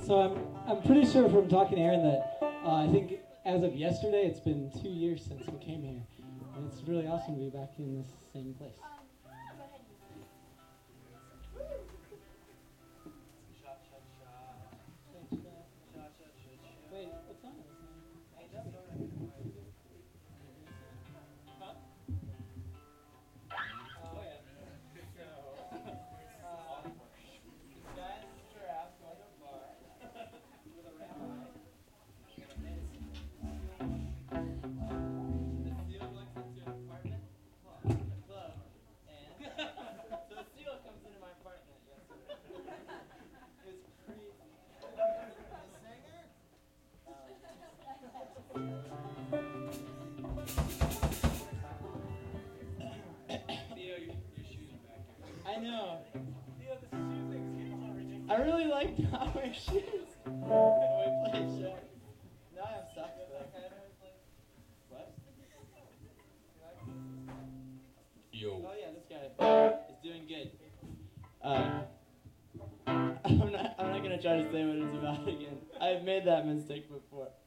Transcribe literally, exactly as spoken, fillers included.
So I'm I'm pretty sure from talking to Aaron that uh, I think as of yesterday it's been two years since we came here, and it's really awesome to be back in this same place. Wait, what song is Huh? Oh yeah. I know. I really like not wearing shoes when we play show. Now I have socks though. What? Yo. Oh yeah, this guy is doing good. Uh, I'm not. I'm not gonna try to say what it's about again. I've made that mistake before.